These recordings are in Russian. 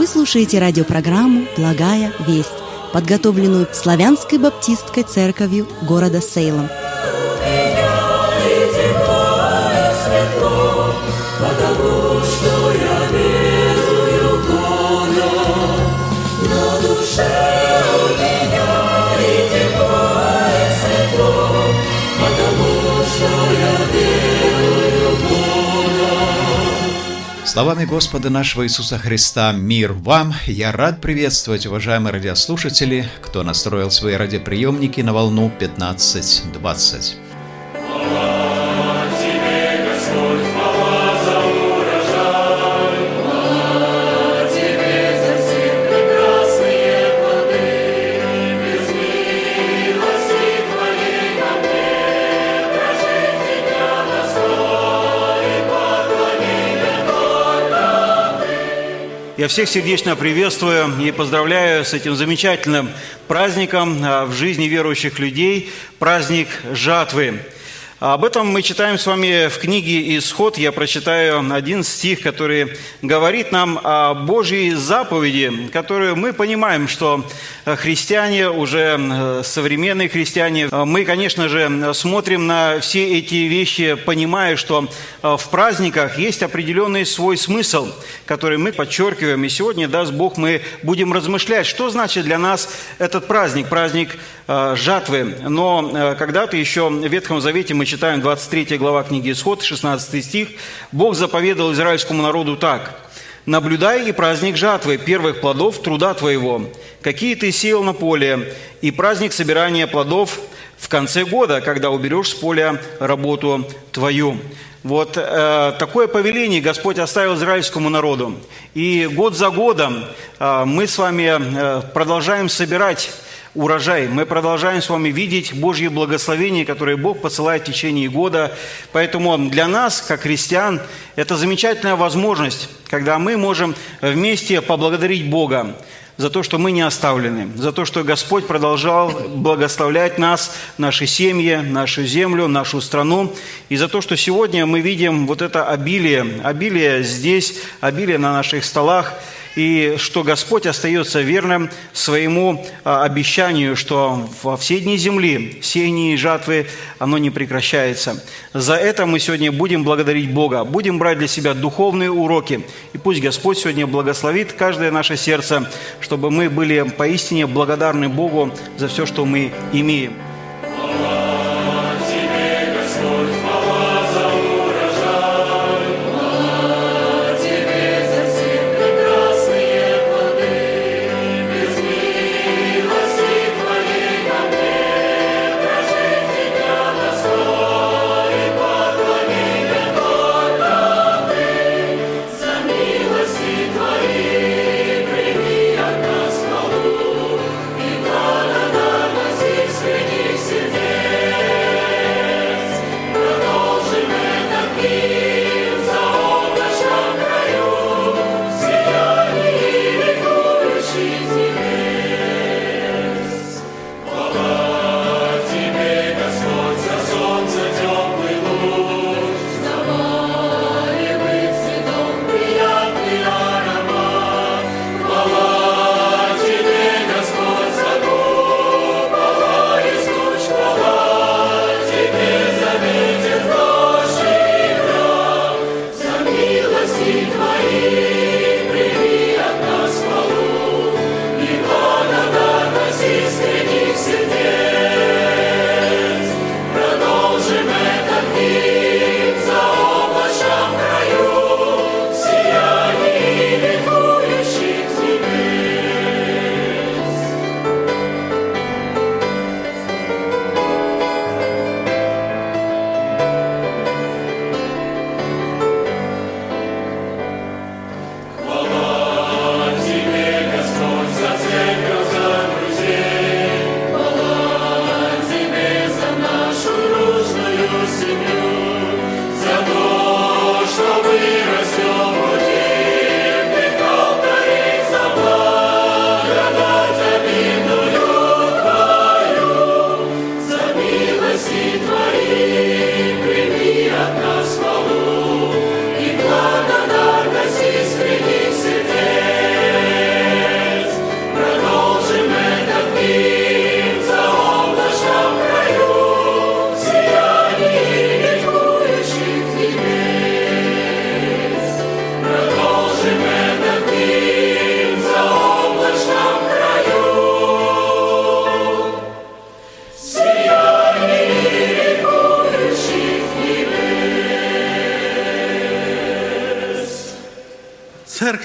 слушаете радиопрограмму «Благая весть», подготовленную Славянской баптистской церковью города Сейлом. Словами Господа нашего Иисуса Христа «Мир вам!» Я рад приветствовать, уважаемые радиослушатели, кто настроил свои радиоприемники на волну 1520. Я всех сердечно приветствую и поздравляю с этим замечательным праздником в жизни верующих людей, праздник жатвы. Об этом мы читаем с вами в книге «Исход». Я прочитаю один стих, который говорит нам о Божьей заповеди, которую мы понимаем, что христиане, уже современные христиане, мы, конечно же, смотрим на все эти вещи, понимая, что в праздниках есть определенный свой смысл, который мы подчеркиваем. И сегодня, даст Бог, мы будем размышлять, что значит для нас этот праздник, праздник жатвы. Но когда-то еще в Ветхом Завете мы читаем 23 глава книги «Исход», 16 стих. Бог заповедал израильскому народу так: «Наблюдай и праздник жатвы, первых плодов труда твоего, какие ты сеял на поле, и праздник собирания плодов в конце года, когда уберешь с поля работу твою». Вот такое повеление Господь оставил израильскому народу. И год за годом мы с вами продолжаем собирать урожай. Мы продолжаем с вами видеть Божье благословение, которое Бог посылает в течение года. Поэтому для нас, как христиан, это замечательная возможность, когда мы можем вместе поблагодарить Бога за то, что мы не оставлены, за то, что Господь продолжал благословлять нас, наши семьи, нашу землю, нашу страну, и за то, что сегодня мы видим вот это обилие здесь, обилие на наших столах, и что Господь остается верным своему обещанию, что во все дни земли сеяние и жатвы, оно не прекращается. За это мы сегодня будем благодарить Бога, будем брать для себя духовные уроки. И пусть Господь сегодня благословит каждое наше сердце, чтобы мы были поистине благодарны Богу за все, что мы имеем. Среди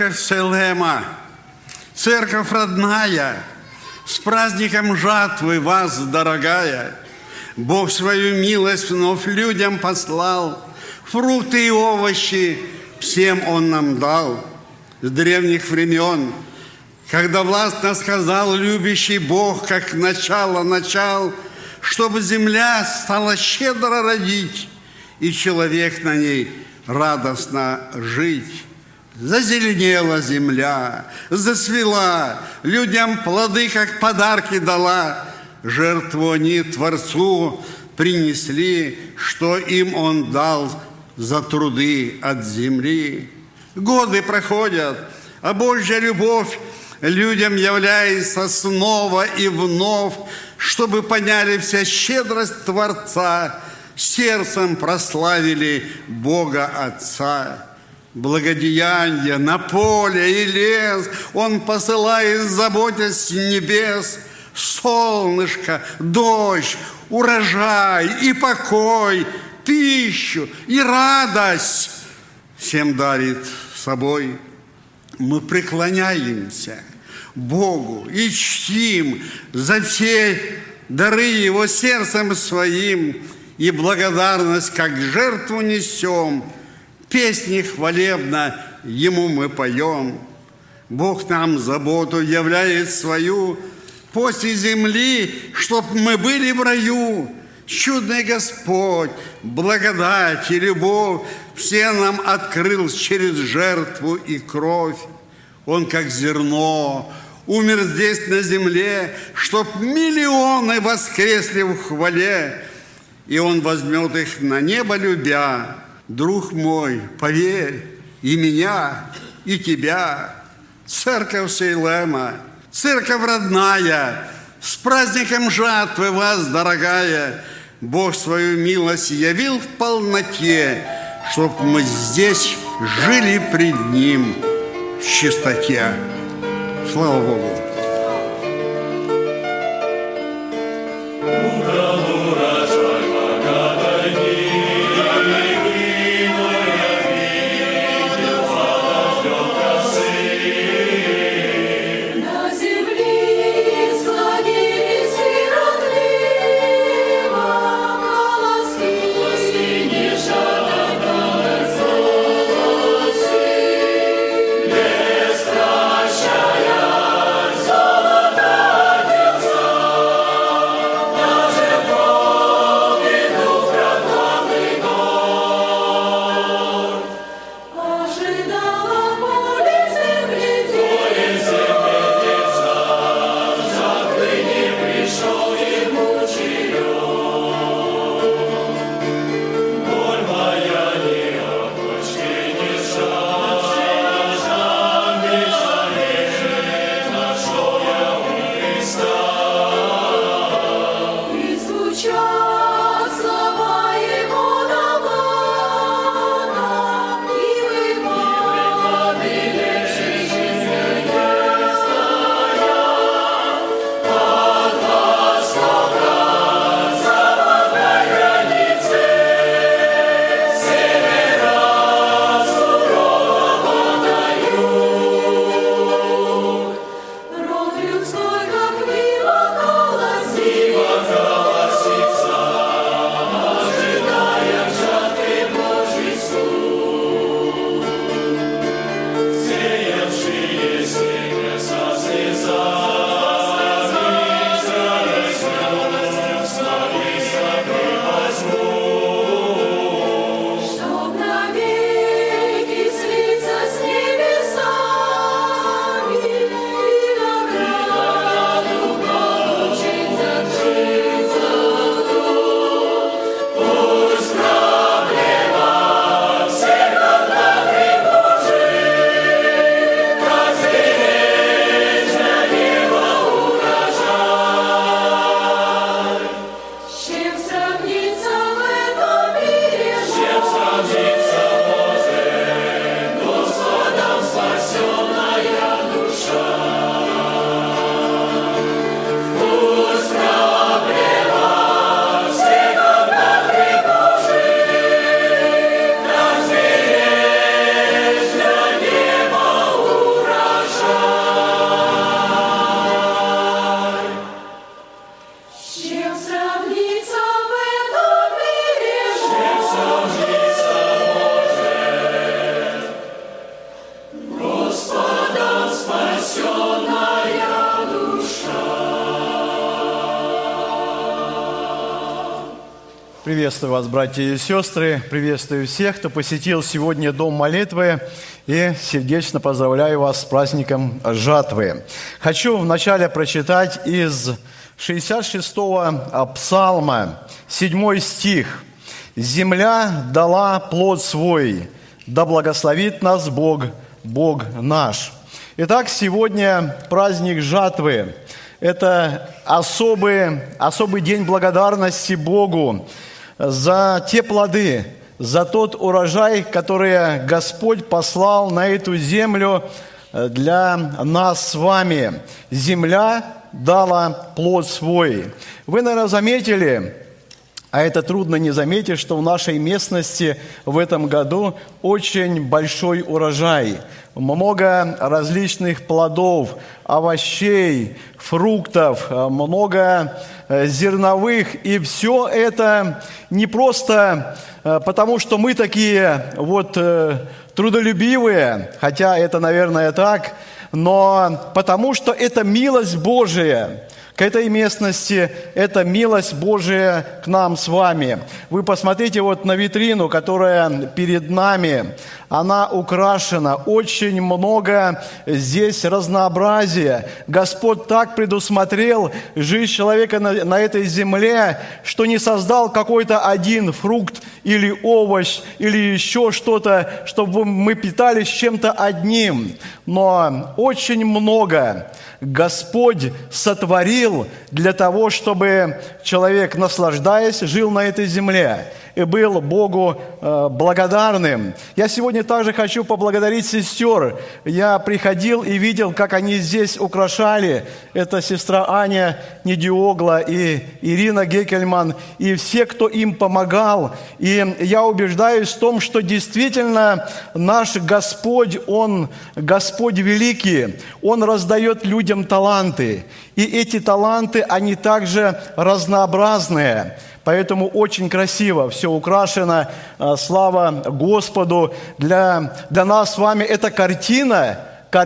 церковь Селема, церковь родная, с праздником жатвы вас, дорогая. Бог свою милость вновь людям послал, фрукты и овощи всем Он нам дал. С древних времен, когда властно сказал любящий Бог, как начало начал, чтобы земля стала щедро родить, и человек на ней радостно жить. Зазеленела земля, зацвела, людям плоды, как подарки дала. Жертву они Творцу принесли, что им Он дал за труды от земли. Годы проходят, а Божья любовь людям является снова и вновь, чтобы поняли вся щедрость Творца, сердцем прославили Бога Отца. Благодеяние на поле и лес Он посылает, заботясь с небес. Солнышко, дождь, урожай и покой, пищу и радость всем дарит собой. Мы преклоняемся Богу и чтим за все дары Его сердцем своим, и благодарность как жертву несем. Песни хвалебно Ему мы поем. Бог нам заботу являет свою после земли, чтоб мы были в раю. Чудный Господь, благодать и любовь все нам открыл через жертву и кровь. Он, как зерно, умер здесь на земле, чтоб миллионы воскресли в хвале. И Он возьмет их на небо любя. Друг мой, поверь, и меня, и тебя. Церковь Сейлема, церковь родная, с праздником жатвы вас, дорогая. Бог свою милость явил в полноте, чтоб мы здесь жили пред Ним в чистоте. Слава Богу! Даже Приветствую вас, братья и сестры, приветствую всех, кто посетил сегодня Дом молитвы, и сердечно поздравляю вас с праздником жатвы. Хочу вначале прочитать из 66-го псалма, 7 стих. «Земля дала плод свой, да благословит нас Бог, Бог наш». Итак, сегодня праздник жатвы. Это особый день благодарности Богу за те плоды, за тот урожай, который Господь послал на эту землю для нас с вами. Земля дала плод свой. Вы, наверное, заметили, а это трудно не заметить, что в нашей местности в этом году очень большой урожай. Много различных плодов, овощей, фруктов, много зерновых. И все это не просто потому, что мы такие трудолюбивые, хотя это, наверное, так, но потому что это милость Божия к этой местности, это милость Божия к нам с вами. Вы посмотрите на витрину, которая перед нами. Она украшена, очень много здесь разнообразия. Господь так предусмотрел жизнь человека на этой земле, что не создал какой-то один фрукт или овощ, или еще что-то, чтобы мы питались чем-то одним. Но очень много Господь сотворил для того, чтобы человек, наслаждаясь, жил на этой земле и был Богу благодарным. Я сегодня также хочу поблагодарить сестер. Я приходил и видел, как они здесь украшали. Это сестра Аня Недиогла и Ирина Гекельман, и все, кто им помогал. И я убеждаюсь в том, что действительно наш Господь, Он Господь великий. Он раздает людям таланты. И эти таланты, они также разнообразные. Поэтому очень красиво все украшено. Слава Господу. Для нас с вами это картина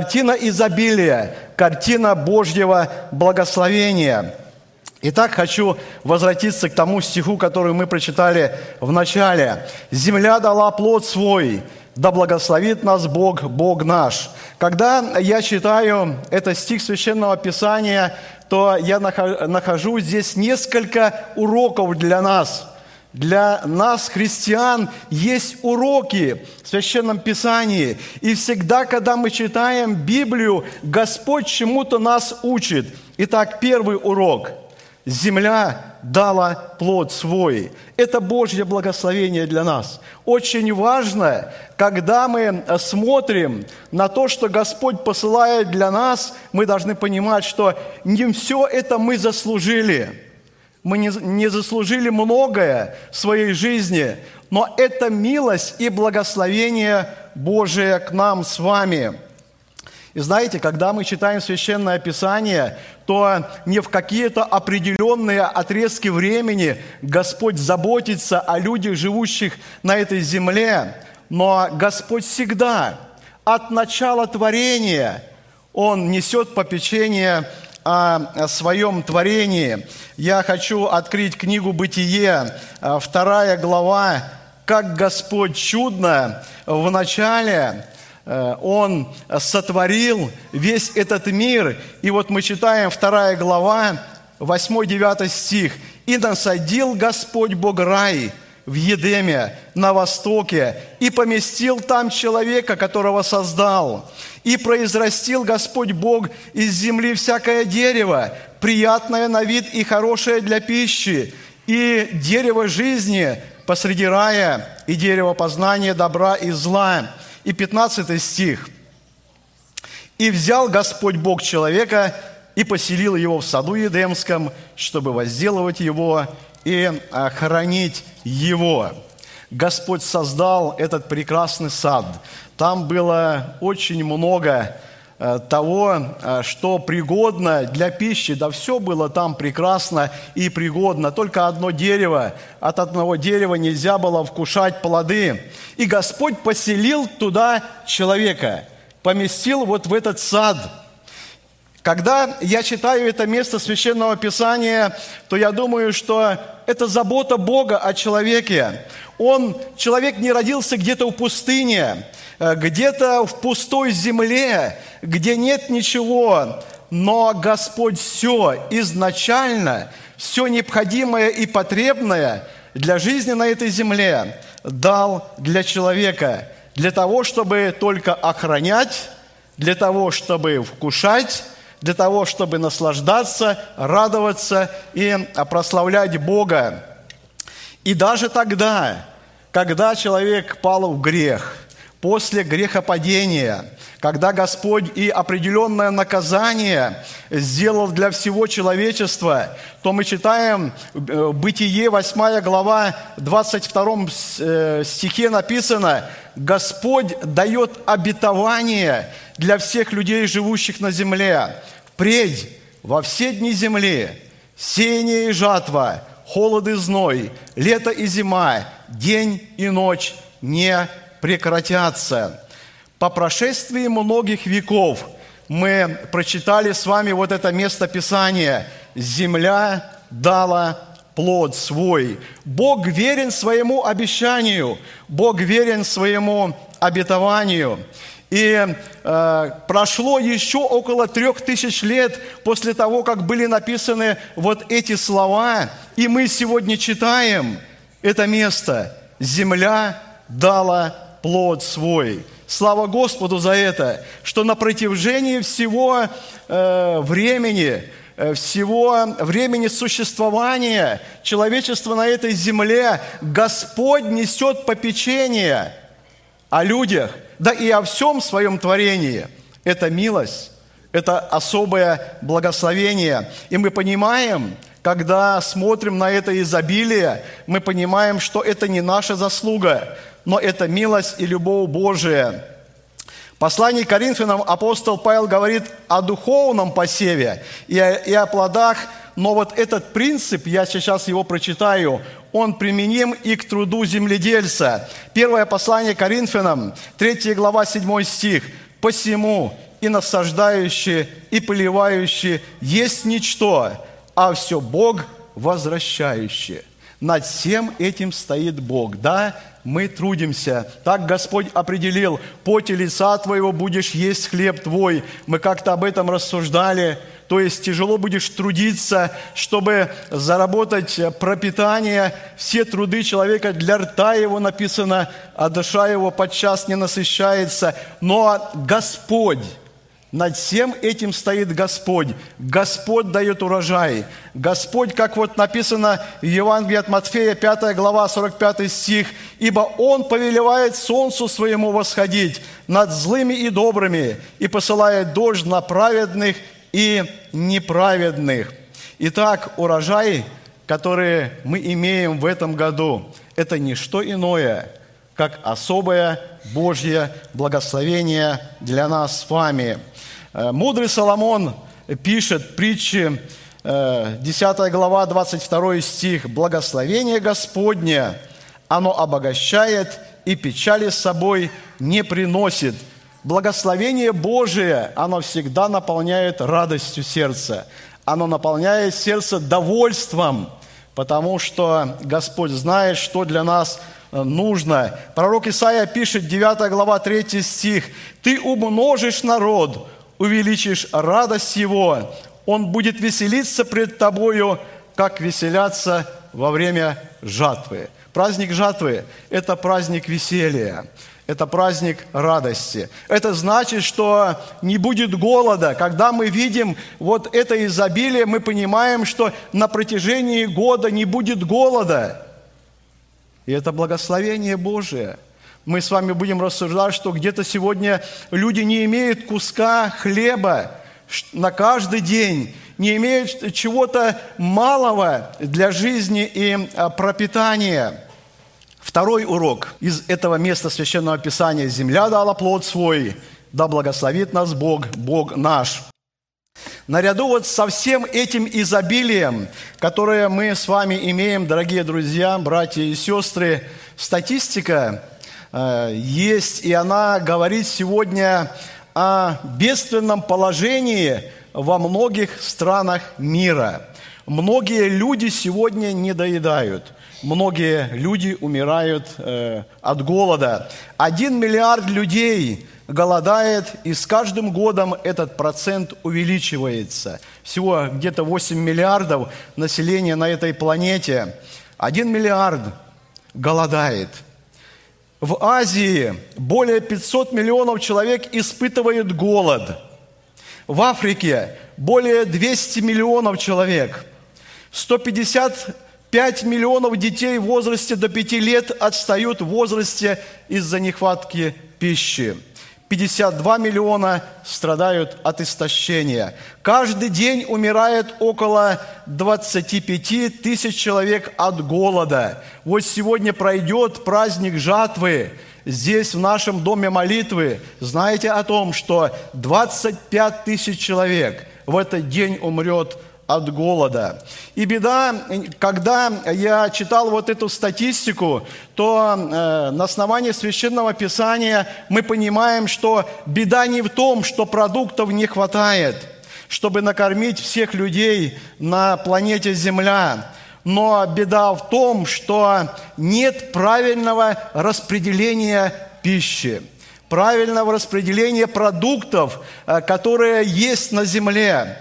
изобилия, картина Божьего благословения. Итак, хочу возвратиться к тому стиху, который мы прочитали в начале. «Земля дала плод свой, да благословит нас Бог, Бог наш». Когда я читаю этот стих Священного Писания, то я нахожу здесь несколько уроков для нас. Для нас, христиан, есть уроки в Священном Писании. И всегда, когда мы читаем Библию, Господь чему-то нас учит. Итак, первый урок. Земля дала плод свой. Это Божье благословение для нас. Очень важно, когда мы смотрим на то, что Господь посылает для нас, мы должны понимать, что не все это мы заслужили. Мы не заслужили многое в своей жизни, но это милость и благословение Божие к нам с вами. И знаете, когда мы читаем Священное Писание, то не в какие-то определенные отрезки времени Господь заботится о людях, живущих на этой земле, но Господь всегда, от начала творения, Он несет попечение о своем творении. Я хочу открыть книгу «Бытие», 2 глава, как Господь чудно в начале Он сотворил весь этот мир. И мы читаем 2 глава, 8-9 стих. «И насадил Господь Бог рай в Едеме на востоке, и поместил там человека, которого создал. И произрастил Господь Бог из земли всякое дерево, приятное на вид и хорошее для пищи, и дерево жизни посреди рая, и дерево познания добра и зла». И 15 стих. «И взял Господь Бог человека и поселил его в саду Едемском, чтобы возделывать его и хранить его». Господь создал этот прекрасный сад. Там было очень много того, что пригодно для пищи. Да все было там прекрасно и пригодно. Только одно дерево. От одного дерева нельзя было вкушать плоды. И Господь поселил туда человека, поместил в этот сад. Когда я читаю это место Священного Писания, то я думаю, что это забота Бога о человеке. Человек не родился где-то в пустыне, где-то в пустой земле, где нет ничего, но Господь все изначально, все необходимое и потребное для жизни на этой земле дал для человека, для того, чтобы только охранять, для того, чтобы вкушать, для того, чтобы наслаждаться, радоваться и прославлять Бога. И даже тогда, когда человек пал в грех, после грехопадения, когда Господь и определенное наказание сделал для всего человечества, то мы читаем Бытие, 8 глава, 22 стихе написано: «Господь дает обетование для всех людей, живущих на земле. Впредь во все дни земли сеяние и жатва, холод и зной, лето и зима, день и ночь не прекратятся». По прошествии многих веков мы прочитали с вами вот это место Писания. «Земля дала плод свой». Бог верен своему обещанию, Бог верен своему обетованию. И прошло еще около 3000 лет после того, как были написаны вот эти слова, и мы сегодня читаем это место: «Земля дала плод свой». Слава Господу за это, что на протяжении всего времени существования человечества на этой земле Господь несет попечение о людях, да и о всем своем творении. Это милость, это особое благословение. И мы понимаем, когда смотрим на это изобилие, мы понимаем, что это не наша заслуга, но это милость и любовь Божия. В послании к Коринфянам апостол Павел говорит о духовном посеве и о плодах, но вот этот принцип, я сейчас его прочитаю, он применим и к труду земледельца. Первое послание к Коринфянам, 3 глава, 7 стих. «Посему и насаждающие, и поливающие есть ничто, а все Бог возвращающий». Над всем этим стоит Бог. Да, мы трудимся. Так Господь определил: «В поте лица твоего будешь есть хлеб твой». Мы как-то об этом рассуждали. То есть тяжело будешь трудиться, чтобы заработать пропитание. Все труды человека для рта его написано, а душа его подчас не насыщается. Но Господь, над всем этим стоит Господь. Господь дает урожай. Господь, как вот написано в Евангелии от Матфея, 5 глава, 45 стих: «Ибо Он повелевает солнцу своему восходить над злыми и добрыми, и посылает дождь на праведных и неправедных». Итак, урожай, который мы имеем в этом году, это не что иное, как особое Божье благословение для нас с вами. Мудрый Соломон пишет притчи, 10 глава, 22 стих: «Благословение Господне, оно обогащает и печали с собой не приносит». Благословение Божие, оно всегда наполняет радостью сердца. Оно наполняет сердце довольством, потому что Господь знает, что для нас нужно. Пророк Исаия пишет, 9 глава, 3 стих: «Ты умножишь народ, увеличишь радость его, он будет веселиться пред тобою, как веселятся во время жатвы». Праздник жатвы – это праздник веселья, это праздник радости. Это значит, что не будет голода. Когда мы видим вот это изобилие, мы понимаем, что на протяжении года не будет голода. И это благословение Божие. Мы с вами будем рассуждать, что где-то сегодня люди не имеют куска хлеба на каждый день, не имеют чего-то малого для жизни и пропитания. Второй урок из этого места Священного Писания: «Земля дала плод свой, да благословит нас Бог, Бог наш». Наряду вот со всем этим изобилием, которое мы с вами имеем, дорогие друзья, братья и сестры, статистика есть, и она говорит сегодня о бедственном положении во многих странах мира. Многие люди сегодня недоедают. Многие люди умирают от голода. 1 миллиард людей голодает, и с каждым годом этот процент увеличивается. Всего где-то 8 миллиардов населения на этой планете. 1 миллиард голодает. В Азии более 500 миллионов человек испытывают голод. В Африке более 200 миллионов человек. 155 миллионов детей в возрасте до 5 лет отстают в возрасте из-за нехватки пищи. 52 миллиона страдают от истощения. Каждый день умирает около 25 тысяч человек от голода. Вот сегодня пройдет праздник жатвы. Здесь, в нашем доме молитвы, знаете о том, что 25 тысяч человек в этот день умрет от голода. И беда, когда я читал вот эту статистику, то на основании Священного Писания мы понимаем, что беда не в том, что продуктов не хватает, чтобы накормить всех людей на планете Земля, но беда в том, что нет правильного распределения пищи, правильного распределения продуктов, которые есть на Земле.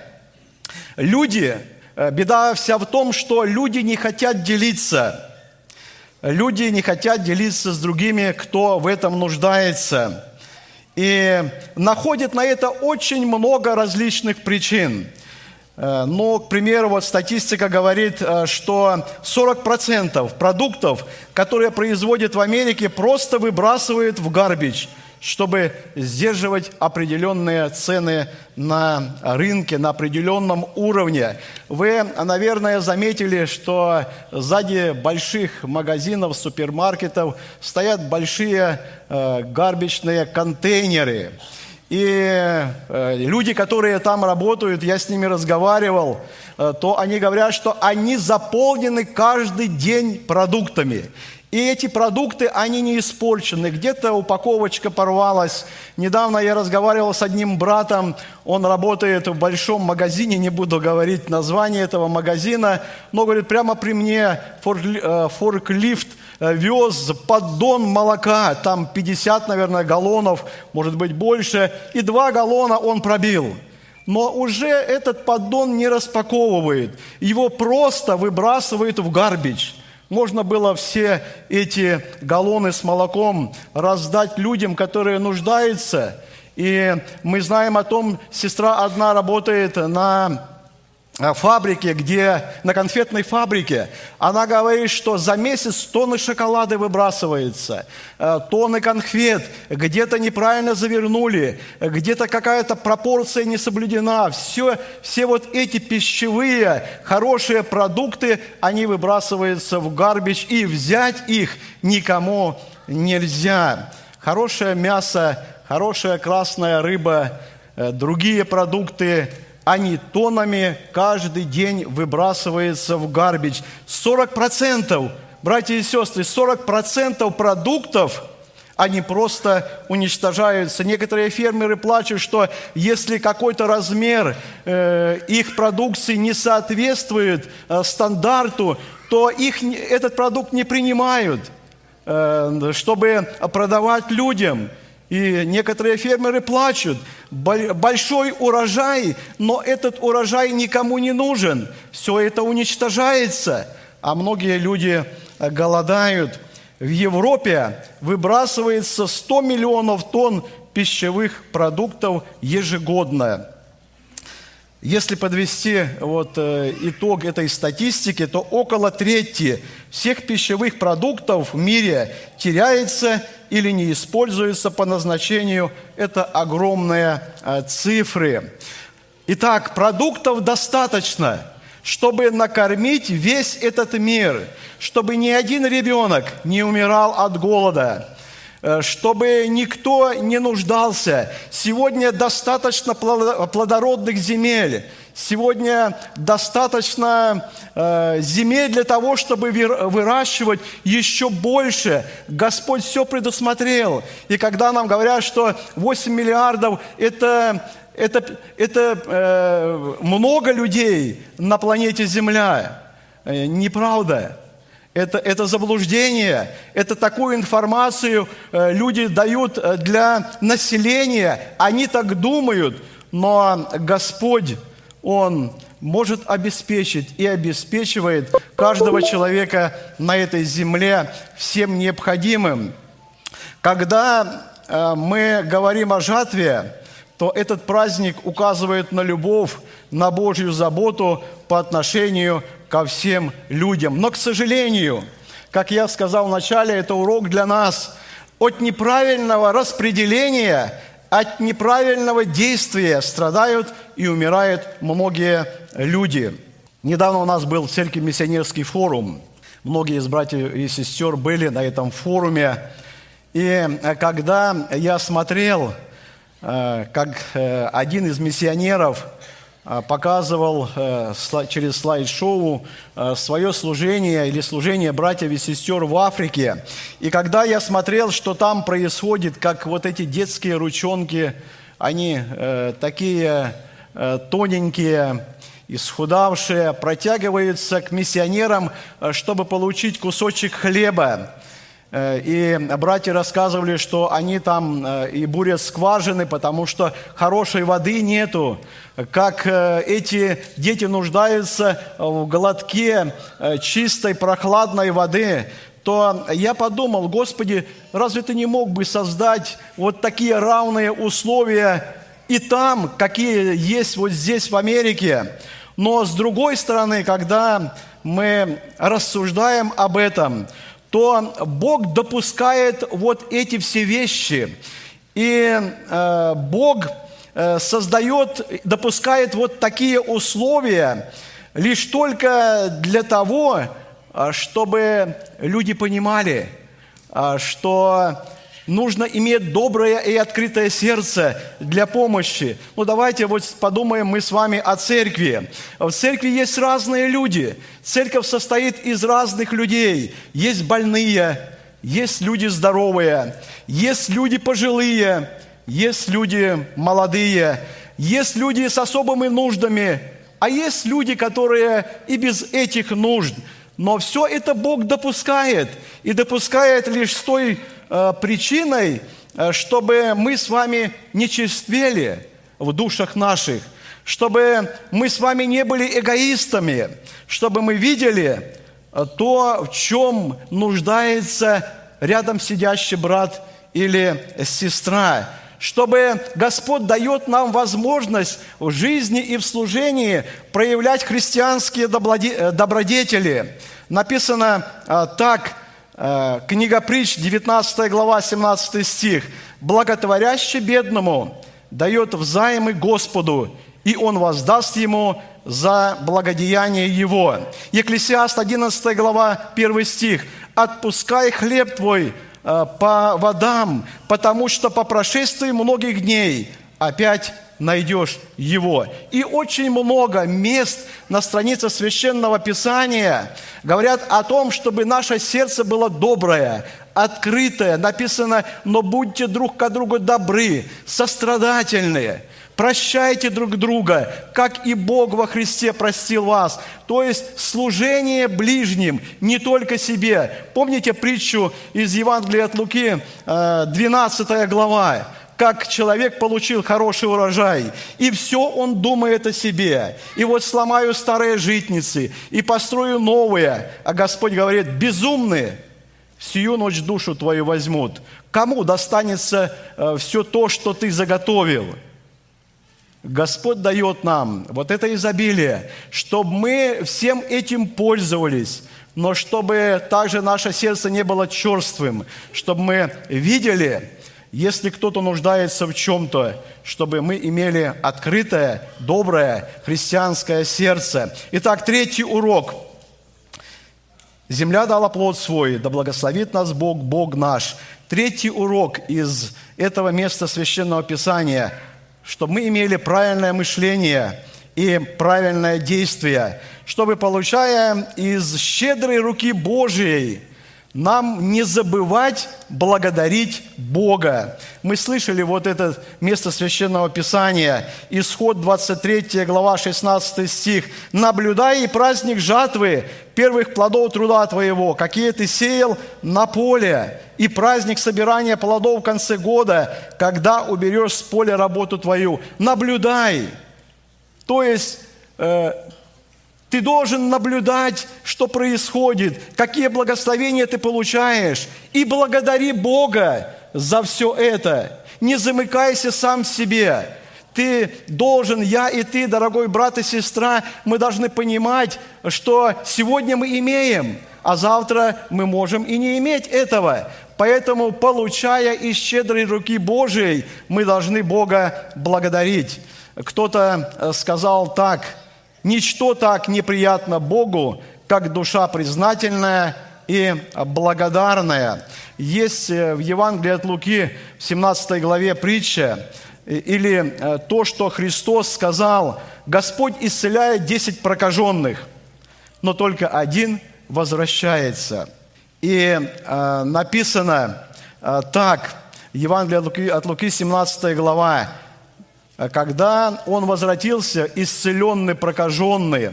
Беда вся в том, что люди не хотят делиться. Люди не хотят делиться с другими, кто в этом нуждается. И находят на это очень много различных причин. Но, к примеру, вот статистика говорит, что 40% продуктов, которые производят в Америке, просто выбрасывают в гарбидж, чтобы сдерживать определенные цены на рынке, на определенном уровне. Вы, наверное, заметили, что сзади больших магазинов, супермаркетов стоят большие гарбичные контейнеры. И люди, которые там работают, я с ними разговаривал, то они говорят, что они заполнены каждый день продуктами. И эти продукты, они не испорчены. Где-то упаковочка порвалась. Недавно я разговаривал с одним братом. Он работает в большом магазине. Не буду говорить название этого магазина. Но, говорит, прямо при мне форклифт вез поддон молока. Там 50, наверное, галлонов, может быть, больше. И 2 галлона он пробил. Но уже этот поддон не распаковывает. Его просто выбрасывают в гарбидж. Можно было все эти галлоны с молоком раздать людям, которые нуждаются. И мы знаем о том, сестра одна работает на фабрике, на конфетной фабрике. Она говорит, что за месяц тонны шоколада выбрасывается, тонны конфет, где-то неправильно завернули, где-то какая-то пропорция не соблюдена. Все вот эти пищевые, хорошие продукты, они выбрасываются в гарбидж, и взять их никому нельзя. Хорошее мясо, хорошая красная рыба, другие продукты, они тоннами каждый день выбрасываются в гарбидж. 40%, братья и сестры, 40% продуктов, они просто уничтожаются. Некоторые фермеры плачут, что если какой-то размер их продукции не соответствует стандарту, то этот продукт не принимают, чтобы продавать людям. И некоторые фермеры плачут. Большой урожай, но этот урожай никому не нужен. Все это уничтожается, а многие люди голодают. В Европе выбрасывается 100 миллионов тонн пищевых продуктов ежегодно. Если подвести итог этой статистики, то около трети всех пищевых продуктов в мире теряется или не используется по назначению. Это огромные цифры. Итак, продуктов достаточно, чтобы накормить весь этот мир, чтобы ни один ребенок не умирал от голода, чтобы никто не нуждался. Сегодня достаточно плодородных земель. Сегодня достаточно земель для того, чтобы выращивать еще больше. Господь все предусмотрел. И когда нам говорят, что 8 миллиардов – это много людей на планете Земля. Неправда. Это заблуждение. Это такую информацию люди дают для населения. Они так думают, но Господь, Он может обеспечить и обеспечивает каждого человека на этой земле всем необходимым. Когда мы говорим о жатве, то этот праздник указывает на любовь, на Божью заботу по отношению ко всем людям. Но, к сожалению, как я сказал в начале, это урок для нас. От неправильного распределения, от неправильного действия страдают и умирают многие люди. Недавно у нас был в церкви миссионерский форум. Многие из братьев и сестер были на этом форуме. И когда я смотрел, как один из миссионеров показывал через слайд-шоу свое служение или служение братьев и сестер в Африке. И когда я смотрел, что там происходит, как вот эти детские ручонки, они такие тоненькие, исхудавшие, протягиваются к миссионерам, чтобы получить кусочек хлеба. И братья рассказывали, что они там и бурят скважины, потому что хорошей воды нету. Как эти дети нуждаются в глотке чистой, прохладной воды, то я подумал: Господи, разве Ты не мог бы создать вот такие равные условия и там, какие есть вот здесь в Америке? Но с другой стороны, когда мы рассуждаем об этом, то Бог допускает вот эти все вещи. И Бог допускает вот такие условия лишь только для того, чтобы люди понимали, что нужно иметь доброе и открытое сердце для помощи. Ну, давайте вот подумаем мы с вами о церкви. В церкви есть разные люди. Церковь состоит из разных людей. Есть больные, есть люди здоровые, есть люди пожилые, есть люди молодые, есть люди с особыми нуждами, а есть люди, которые и без этих нужд. Но все это Бог допускает. И допускает лишь с той причиной, чтобы мы с вами не черствели в душах наших, чтобы мы с вами не были эгоистами, чтобы мы видели то, в чем нуждается рядом сидящий брат или сестра, чтобы Господь дает нам возможность в жизни и в служении проявлять христианские добродетели. Написано так, книга Притч, 19 глава, 17 стих. «Благотворящий бедному дает взаймы Господу, и Он воздаст ему за благодеяние его». Екклесиаст, 11 глава, 1 стих. «Отпускай хлеб твой по водам, потому что по прошествии многих дней опять найдешь его». И очень много мест на странице Священного Писания говорят о том, чтобы наше сердце было доброе, открытое. Написано: «Но будьте друг к другу добры, сострадательные, прощайте друг друга, как и Бог во Христе простил вас». То есть служение ближним, не только себе. Помните притчу из Евангелия от Луки, 12 глава? Как человек получил хороший урожай, и все он думает о себе. И вот сломаю старые житницы, и построю новые. А Господь говорит: безумные, сию ночь душу твою возьмут. Кому достанется все то, что ты заготовил? Господь дает нам вот это изобилие, чтобы мы всем этим пользовались, но чтобы также наше сердце не было черствым, чтобы мы видели, если кто-то нуждается в чем-то, чтобы мы имели открытое, доброе христианское сердце. Итак, третий урок. «Земля дала плод свой, да благословит нас Бог, Бог наш». Третий урок из этого места Священного Писания, чтобы мы имели правильное мышление и правильное действие, чтобы, получая из щедрой руки Божией нам не забывать благодарить Бога. Мы слышали вот это место Священного Писания, Исход 23 глава 16 стих. «Наблюдай и праздник жатвы, первых плодов труда твоего, какие ты сеял на поле, и праздник собирания плодов в конце года, когда уберешь с поля работу твою». Наблюдай. То есть ты должен наблюдать, что происходит, какие благословения ты получаешь, и благодари Бога за все это. Не замыкайся сам в себе. Ты должен, я и ты, дорогой брат и сестра, мы должны понимать, что сегодня мы имеем, а завтра мы можем и не иметь этого. Поэтому, получая из щедрой руки Божией, мы должны Бога благодарить. Кто-то сказал так: «Ничто так неприятно Богу, как душа признательная и благодарная». Есть в Евангелии от Луки в 17 главе притча, или то, что Христос сказал: «Господь исцеляет 10 прокаженных, но только один возвращается». И написано так, Евангелие от Луки 17 глава: «Когда он возвратился, исцеленный, прокаженный,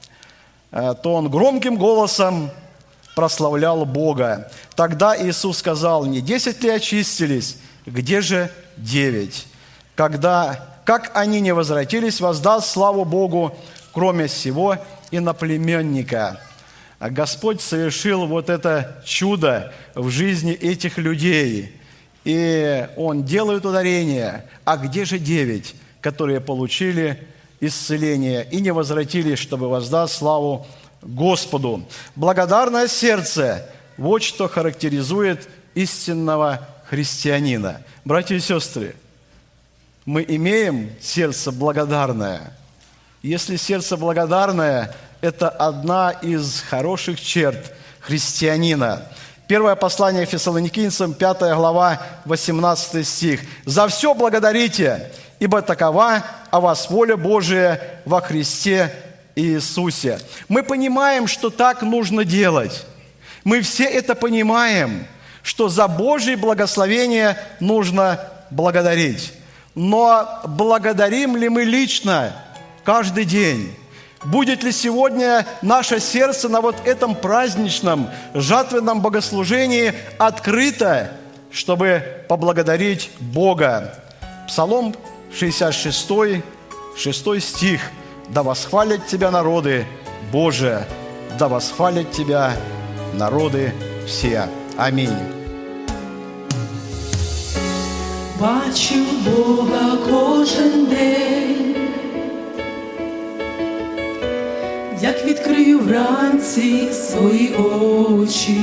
то он громким голосом прославлял Бога. Тогда Иисус сказал: не 10 ли очистились? Где же 9? Как они не возвратились, воздаст славу Богу, кроме сего иноплеменника». Господь совершил вот это чудо в жизни этих людей. И Он делает ударение: а где же 9, которые получили исцеление и не возвратились, чтобы воздать славу Господу? Благодарное сердце – вот что характеризует истинного христианина. Братья и сестры, мы имеем сердце благодарное. Если сердце благодарное – это одна из хороших черт христианина. Первое послание Фессалоникийцам, 5 глава, 18 стих. «За все благодарите, ибо такова о вас воля Божия во Христе Иисусе». Мы понимаем, что так нужно делать. Мы все это понимаем, что за Божье благословение нужно благодарить. Но благодарим ли мы лично каждый день? Будет ли сегодня наше сердце на вот этом праздничном, жатвенном богослужении открыто, чтобы поблагодарить Бога? Псалом 66, 6 стих. «Да восхвалят Тебя народы, Боже, да восхвалят Тебя народы все». Аминь. Бачу Бога кожен день, як відкрию вранці свої очі,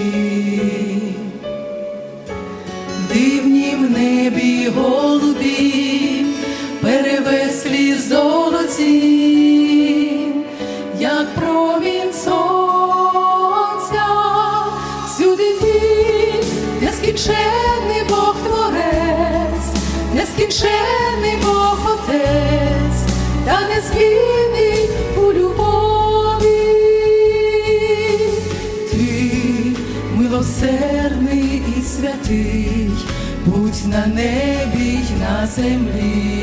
в дивнім небі голубі, перевеслі золоті, як промінь сонця, всюди ти, нескінченний Бог Творець, нескінченний Бог Отець, та незмінний у любові. Милосердний і святий, будь на небі й на землі,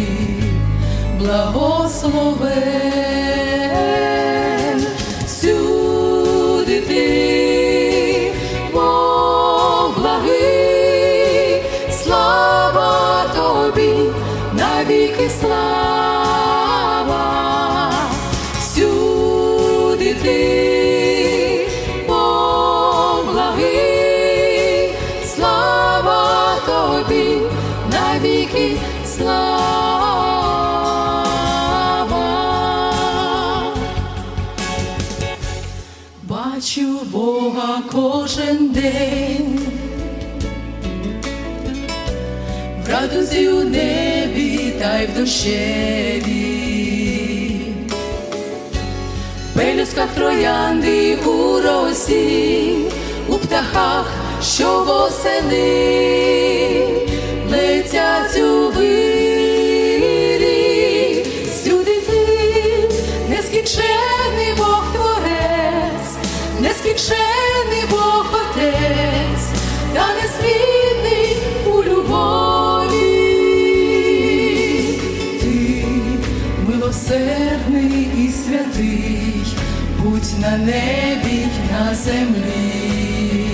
благословен всюди ти, Бог благий, слава тобі, навіки слава, всюди ти. Навіки слава. Бачу Бога кожен день, в радузі у небі та й в дощеві, в пелюсках троянди у росі, у птахах, що восени летять у вирі. Всюди ти, нескінчений Бог Творець, нескінчений Бог Отець, милосердний і святий, будь на небі й на землі,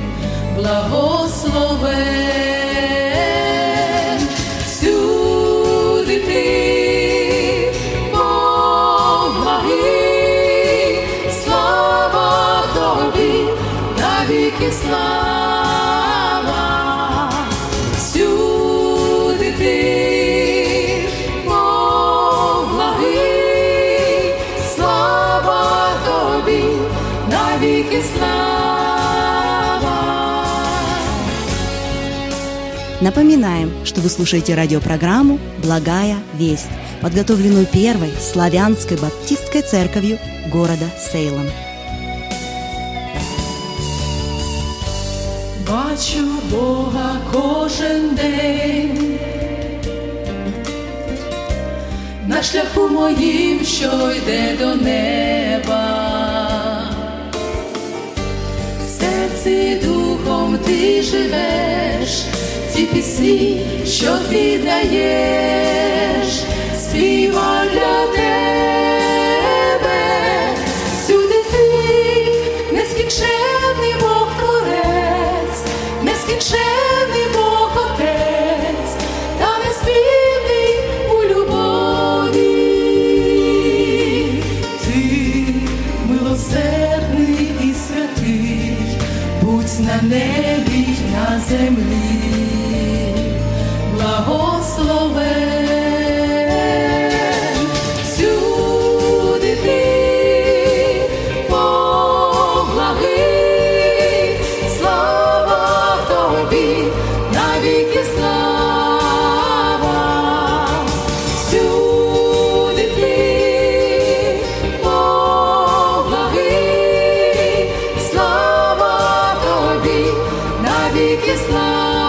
благословен всюди ти, Бог благий, слава тобі, навіки слава, всюди ти, Бог благий, слава тобі, навіки слава. Напоминаем, что вы слушаете радиопрограмму «Благая весть», подготовленную Первой славянской баптистской церковью города Сейлом. Бачу Бога кожен день, на шляху моїм, що йде до неба. В серці духом ти живеш, ті пісні, що ти даєш, співа для тебе. Всюди ти, нескінченний Бог Творець, нескінченний Бог Отець, та неспільний у любові. Ти милосердний і святий, будь на небі й на землі, благословен всюди ти, Бог благий, слава тобі, навіки слава, всюди ти, Бог благий, слава тобі, навіки слава.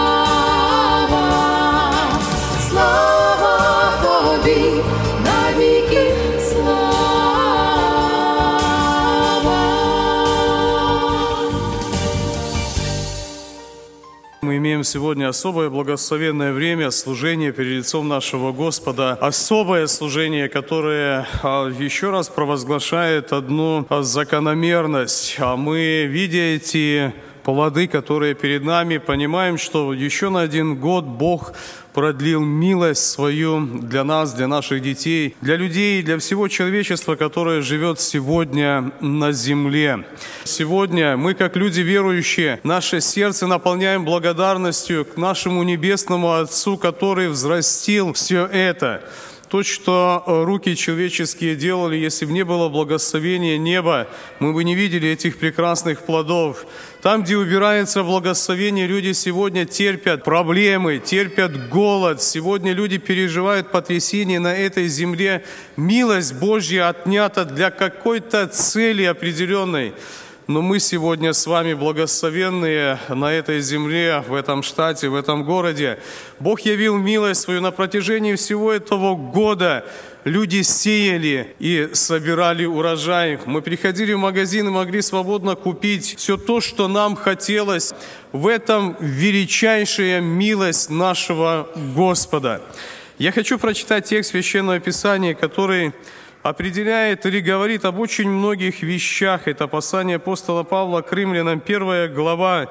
Мы имеем сегодня особое благословенное время служения перед лицом нашего Господа. Особое служение, которое еще раз провозглашает одну закономерность. Мы, видя эти плоды, которые перед нами, понимаем, что еще на один год Бог продлил милость свою для нас, для наших детей, для людей, для всего человечества, которое живет сегодня на земле. Сегодня мы, как люди верующие, наше сердце наполняем благодарностью к нашему Небесному Отцу, который взрастил все это. То, что руки человеческие делали, если бы не было благословения неба, мы бы не видели этих прекрасных плодов. Там, где убирается благословение, люди сегодня терпят проблемы, терпят голод. Сегодня люди переживают потрясение на этой земле. Милость Божья отнята для какой-то цели определенной. Но мы сегодня с вами благословенные на этой земле, в этом штате, в этом городе. Бог явил милость свою на протяжении всего этого года. Люди сеяли и собирали урожай. Мы приходили в магазин и могли свободно купить все то, что нам хотелось. В этом величайшая милость нашего Господа. Я хочу прочитать текст Священного Писания, который определяет или говорит об очень многих вещах. Это послание апостола Павла к Римлянам, 1 глава,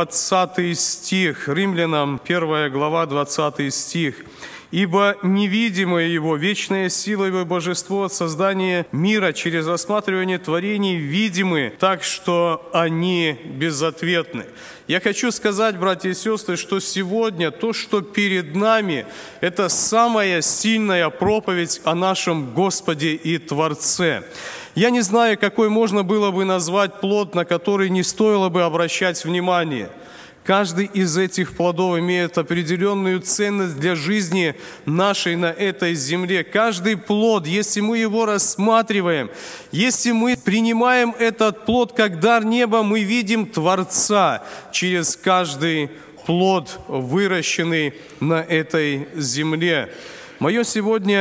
20 стих. Римлянам, 1 глава, 20 стих. «Ибо невидимое Его, вечная сила Его и божество от создания мира через рассматривание творений видимы, так что они безответны». Я хочу сказать, братья и сестры, что сегодня то, что перед нами, это самая сильная проповедь о нашем Господе и Творце. Я не знаю, какой можно было бы назвать плод, на который не стоило бы обращать внимание. Каждый из этих плодов имеет определенную ценность для жизни нашей на этой земле. Каждый плод, если мы его рассматриваем, если мы принимаем этот плод как дар неба, мы видим Творца через каждый плод, выращенный на этой земле. Мое сегодня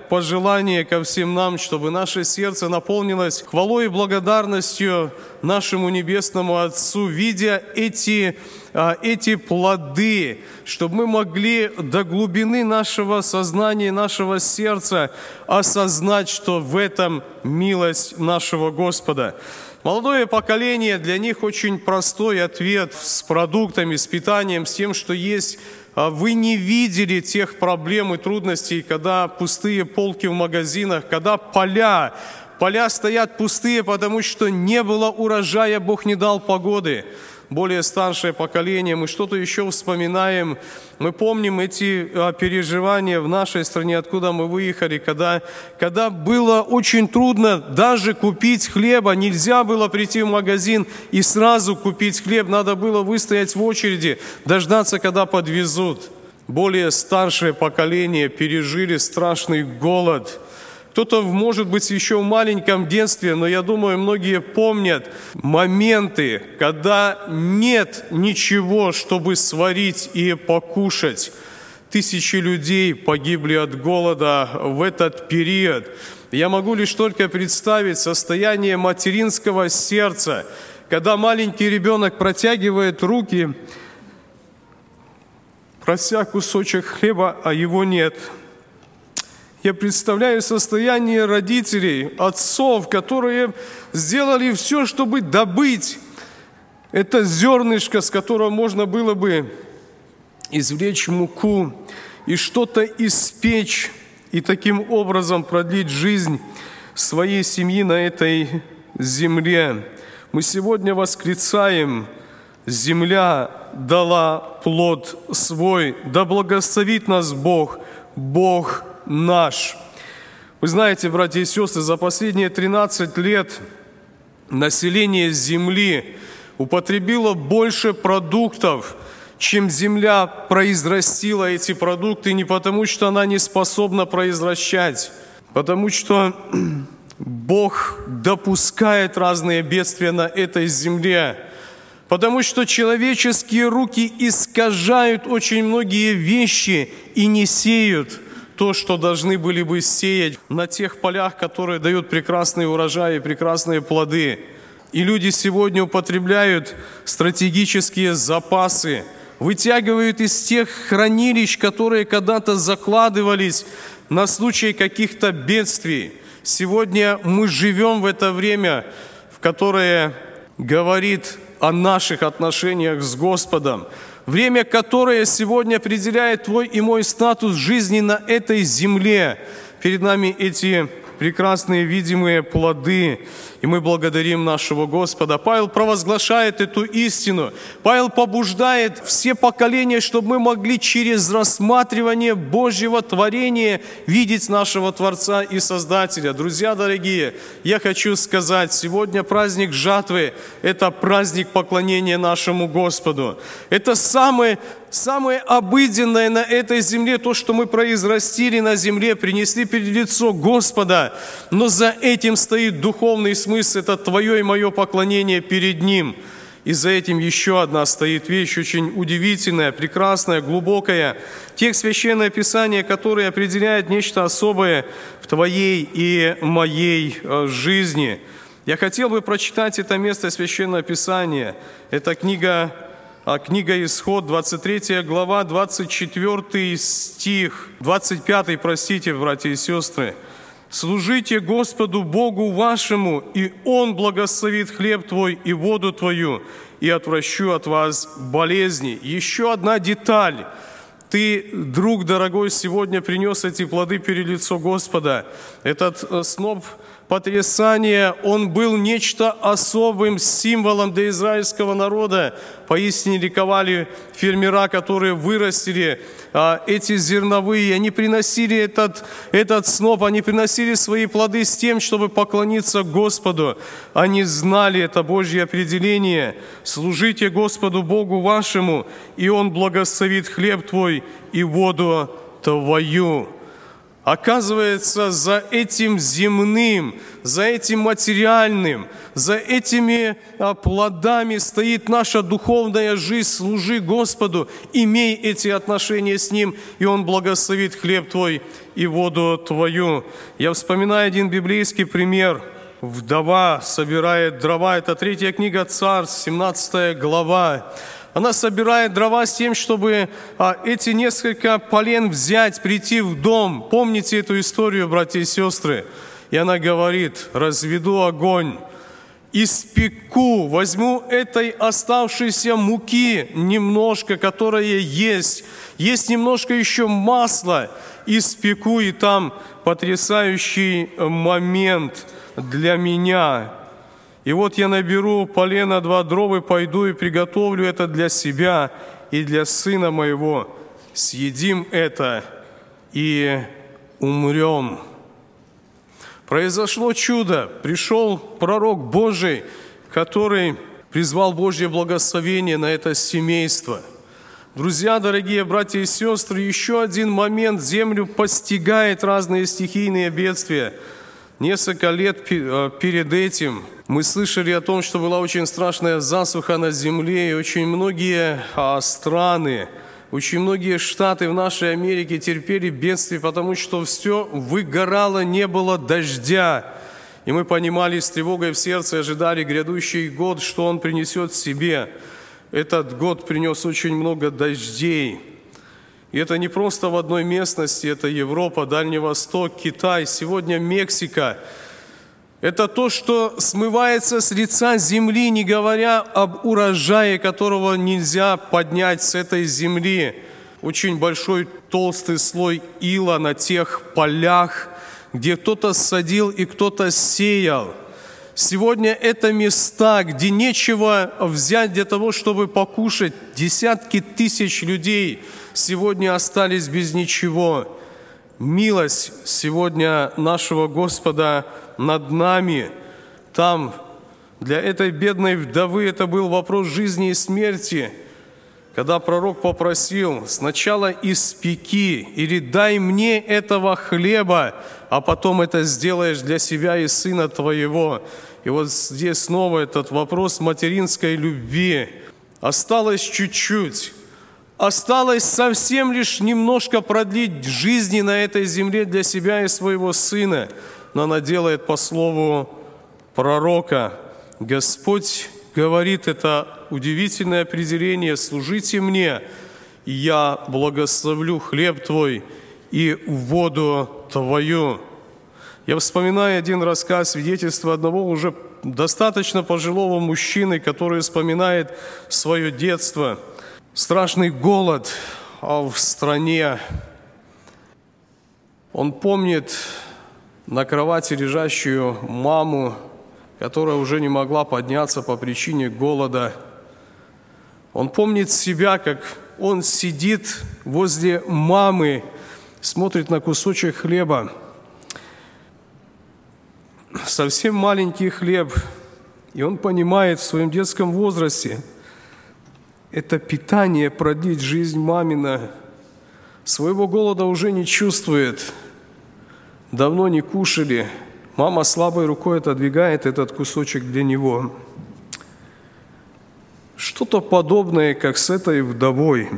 пожелание ко всем нам, чтобы наше сердце наполнилось хвалой и благодарностью нашему Небесному Отцу, видя эти плоды, чтобы мы могли до глубины нашего сознания, нашего сердца осознать, что в этом милость нашего Господа. Молодое поколение, для них очень простой ответ с продуктами, с питанием, с тем, что есть. Вы не видели тех проблем и трудностей, когда пустые полки в магазинах, когда поля стоят пустые, потому что не было урожая, Бог не дал погоды. Более старшее поколение, мы что-то еще вспоминаем, мы помним эти переживания в нашей стране, откуда мы выехали, когда было очень трудно даже купить хлеба, нельзя было прийти в магазин и сразу купить хлеб, надо было выстоять в очереди, дождаться, когда подвезут. Более старшее поколение пережили страшный голод. Кто-то, может быть, еще в маленьком детстве, но я думаю, многие помнят моменты, когда нет ничего, чтобы сварить и покушать. Тысячи людей погибли от голода в этот период. Я могу лишь только представить состояние материнского сердца, когда маленький ребенок протягивает руки, прося кусочек хлеба, а его нет. Я представляю состояние родителей, отцов, которые сделали все, чтобы добыть это зернышко, с которого можно было бы извлечь муку и что-то испечь, и таким образом продлить жизнь своей семьи на этой земле. Мы сегодня восклицаем: «Земля дала плод свой, да благословит нас Бог, Бог наш». Вы знаете, братья и сестры, за последние 13 лет население Земли употребило больше продуктов, чем Земля произрастила эти продукты, не потому, что она не способна произвращать, потому что Бог допускает разные бедствия на этой земле, потому что человеческие руки искажают очень многие вещи и не сеют то, что должны были бы сеять на тех полях, которые дают прекрасные урожаи, прекрасные плоды. И люди сегодня употребляют стратегические запасы, вытягивают из тех хранилищ, которые когда-то закладывались на случай каких-то бедствий. Сегодня мы живем в это время, в которое говорит о наших отношениях с Господом. Время, которое сегодня определяет твой и мой статус жизни на этой земле. Перед нами эти прекрасные видимые плоды, и мы благодарим нашего Господа. Павел провозглашает эту истину. Павел побуждает все поколения, чтобы мы могли через рассматривание Божьего творения видеть нашего Творца и Создателя. Друзья дорогие, я хочу сказать, сегодня праздник жатвы – это праздник поклонения нашему Господу. Это самое обыденное на этой земле, то, что мы произрастили на земле, принесли перед лицо Господа. Но за этим стоит духовный смысл, это твое и мое поклонение перед Ним. И за этим еще одна стоит вещь, очень удивительная, прекрасная, глубокая. Текст Священного Писания, который определяет нечто особое в твоей и моей жизни. Я хотел бы прочитать это место Священного Писания. Это книга Исход, 23 глава, 24 стих, 25, простите, братья и сестры. «Служите Господу Богу вашему, и Он благословит хлеб твой и воду твою, и отвращу от вас болезни». Еще одна деталь. Ты, друг дорогой, сегодня принес эти плоды перед лицо Господа. Этот сноп потрясания, он был нечто особым символом для израильского народа. Поистине ликовали фермера, которые вырастили эти зерновые. Они приносили этот сноп, они приносили свои плоды с тем, чтобы поклониться Господу. Они знали это Божье определение. «Служите Господу Богу вашему, и Он благословит хлеб твой и воду твою». Оказывается, за этим земным, за этим материальным, за этими плодами стоит наша духовная жизнь. Служи Господу, имей эти отношения с Ним, и Он благословит хлеб твой и воду твою. Я вспоминаю один библейский пример. Вдова собирает дрова. Это 3 книга Царств, 17 глава. Она собирает дрова с тем, чтобы эти несколько полен взять, прийти в дом. Помните эту историю, братья и сестры? И она говорит: разведу огонь, испеку, возьму этой оставшейся муки немножко, которая есть немножко еще масла, испеку, и там потрясающий момент для меня. И вот я наберу полено 2 дрова и пойду и приготовлю это для себя и для сына моего. Съедим это и умрем. Произошло чудо. Пришел пророк Божий, который призвал Божье благословение на это семейство. Друзья, дорогие братья и сестры, еще один момент. Землю постигает разные стихийные бедствия. Несколько лет перед этим мы слышали о том, что была очень страшная засуха на земле, и очень многие страны, очень многие штаты в нашей Америке терпели бедствие, потому что все выгорало, не было дождя. И мы понимали, с тревогой в сердце ожидали грядущий год, что он принесет себе. Этот год принес очень много дождей. И это не просто в одной местности, это Европа, Дальний Восток, Китай, сегодня Мексика. Это то, что смывается с лица земли, не говоря об урожае, которого нельзя поднять с этой земли. Очень большой толстый слой ила на тех полях, где кто-то садил и кто-то сеял. Сегодня это места, где нечего взять для того, чтобы покушать. Десятки тысяч людей сегодня остались без ничего. Милость сегодня нашего Господа над нами. Там для этой бедной вдовы это был вопрос жизни и смерти. Когда пророк попросил: сначала испеки или дай мне этого хлеба, а потом это сделаешь для себя и сына твоего. И вот здесь снова этот вопрос материнской любви. Осталось чуть-чуть. Осталось совсем лишь немножко продлить жизни на этой земле для себя и своего сына. Но она делает по слову пророка. Господь говорит это удивительное определение: «Служите мне, и я благословлю хлеб твой и воду твою». Я вспоминаю один рассказ, свидетельство одного уже достаточно пожилого мужчины, который вспоминает свое детство. Страшный голод в стране. Он помнит на кровати лежащую маму, которая уже не могла подняться по причине голода. Он помнит себя, как он сидит возле мамы, смотрит на кусочек хлеба. Совсем маленький хлеб. И он понимает в своем детском возрасте, это питание продлить жизнь мамина. Своего голода уже не чувствует. Давно не кушали. Мама слабой рукой отодвигает этот кусочек для него. Что-то подобное, как с этой вдовой.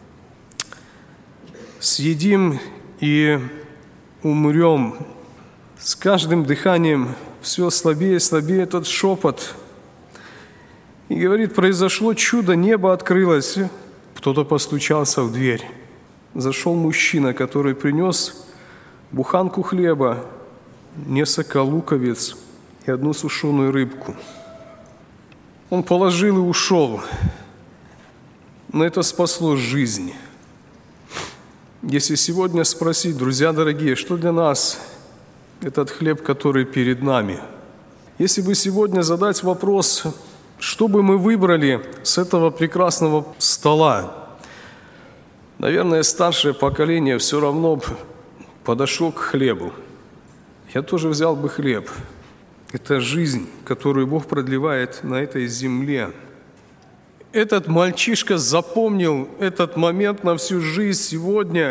Съедим и умрем. С каждым дыханием все слабее и слабее этот шепот. И говорит, произошло чудо, небо открылось. Кто-то постучался в дверь. Зашел мужчина, который принес буханку хлеба, несколько луковиц и 1 сушеную рыбку. Он положил и ушел. Но это спасло жизнь. Если сегодня спросить, друзья дорогие, что для нас этот хлеб, который перед нами? Если бы сегодня задать вопрос, что бы мы выбрали с этого прекрасного стола, наверное, старшее поколение все равно бы подошло к хлебу. Я тоже взял бы хлеб. Это жизнь, которую Бог продлевает на этой земле. Этот мальчишка запомнил этот момент на всю жизнь сегодня,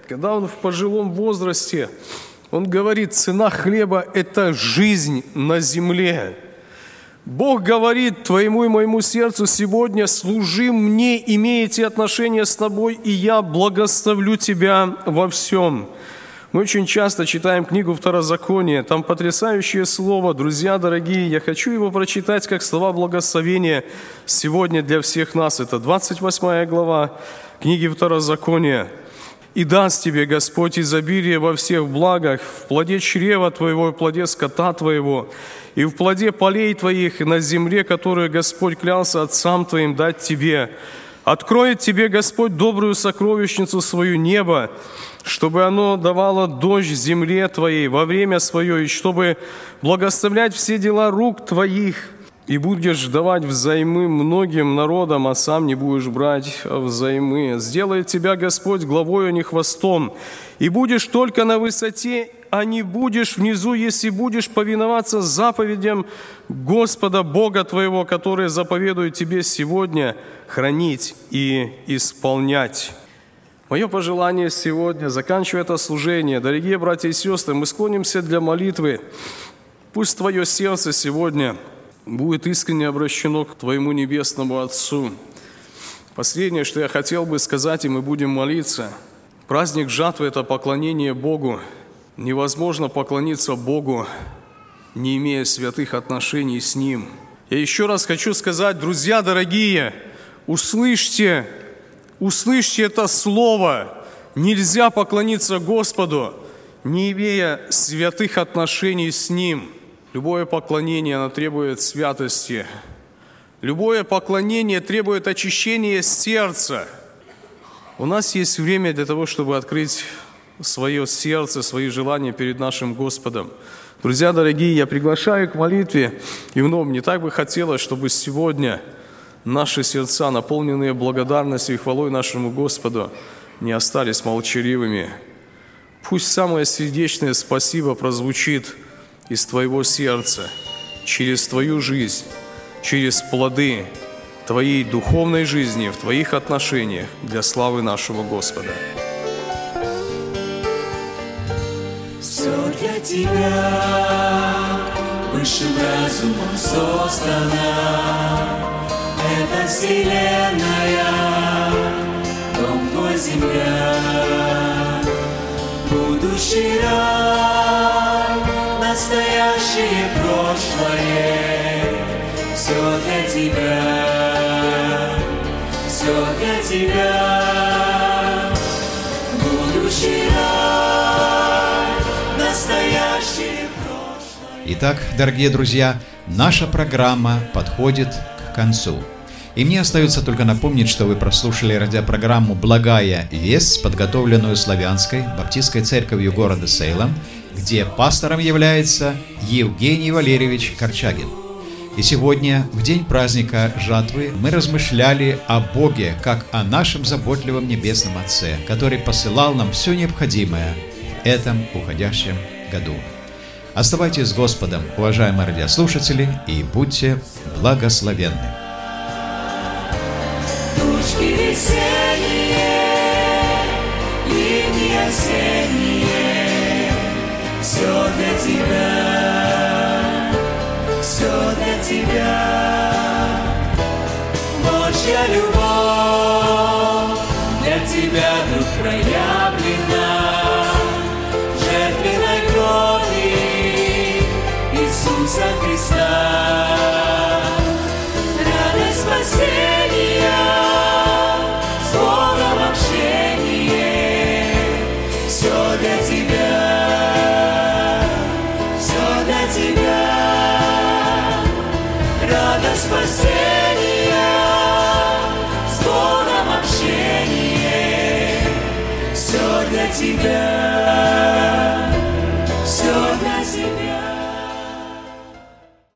когда он в пожилом возрасте, он говорит: цена хлеба – это жизнь на земле. Бог говорит твоему и моему сердцу сегодня: служи мне, имей эти отношения с тобой, и я благословлю тебя во всем. Мы очень часто читаем книгу Второзакония, там потрясающее слово. Друзья дорогие, я хочу его прочитать как слова благословения сегодня для всех нас. Это 28 глава книги Второзакония. «И даст тебе Господь изобилие во всех благах, в плоде чрева твоего и в плоде скота твоего, и в плоде полей твоих, и на земле, которую Господь клялся отцам твоим дать тебе. Откроет тебе Господь добрую сокровищницу свою небо, чтобы оно давало дождь земле твоей во время свое, и чтобы благословлять все дела рук твоих, и будешь давать взаймы многим народам, а сам не будешь брать взаймы. Сделает тебя Господь главой, а не хвостом, и будешь только на высоте, а не будешь внизу, если будешь повиноваться заповедям Господа Бога твоего, которые заповедуют тебе сегодня хранить и исполнять». Мое пожелание сегодня, заканчивая это служение, дорогие братья и сестры, мы склонимся для молитвы. Пусть твое сердце сегодня будет искренне обращено к твоему Небесному Отцу. Последнее, что я хотел бы сказать, и мы будем молиться. Праздник жатвы – это поклонение Богу. Невозможно поклониться Богу, не имея святых отношений с Ним. Я еще раз хочу сказать, друзья дорогие, услышьте это слово. Нельзя поклониться Господу, не имея святых отношений с Ним. Любое поклонение, оно требует святости. Любое поклонение требует очищения сердца. У нас есть время для того, чтобы открыть свое сердце, свои желания перед нашим Господом. Друзья дорогие, я приглашаю к молитве. И вновь мне так бы хотелось, чтобы сегодня наши сердца, наполненные благодарностью и хвалой нашему Господу, не остались молчаливыми. Пусть самое сердечное спасибо прозвучит из твоего сердца, через твою жизнь, через плоды твоей духовной жизни, в твоих отношениях для славы нашего Господа. Все для тебя высшим разумом создано. Это вселенная, дом твой, земля, будущий рай, настоящее прошлое. Все для тебя, все для тебя, будущий рай, настоящее прошлое. Итак, дорогие друзья, наша программа подходит к концу. И мне остается только напомнить, что вы прослушали радиопрограмму «Благая весть», подготовленную Славянской Баптистской церковью города Сейлам, где пастором является Евгений Валерьевич Корчагин. И сегодня, в день праздника жатвы, мы размышляли о Боге, как о нашем заботливом Небесном Отце, который посылал нам все необходимое в этом уходящем году. Оставайтесь с Господом, уважаемые радиослушатели, и будьте благословенны. Тучки весенние, ливни осенние, все для тебя, все для тебя. Божья любовь для тебя, друг, проявлена в жертвенной крови Иисуса Христа. Радость спасения, с Богом общение, все для тебя, все для тебя. Радость спасения, с Богом общение, все для тебя.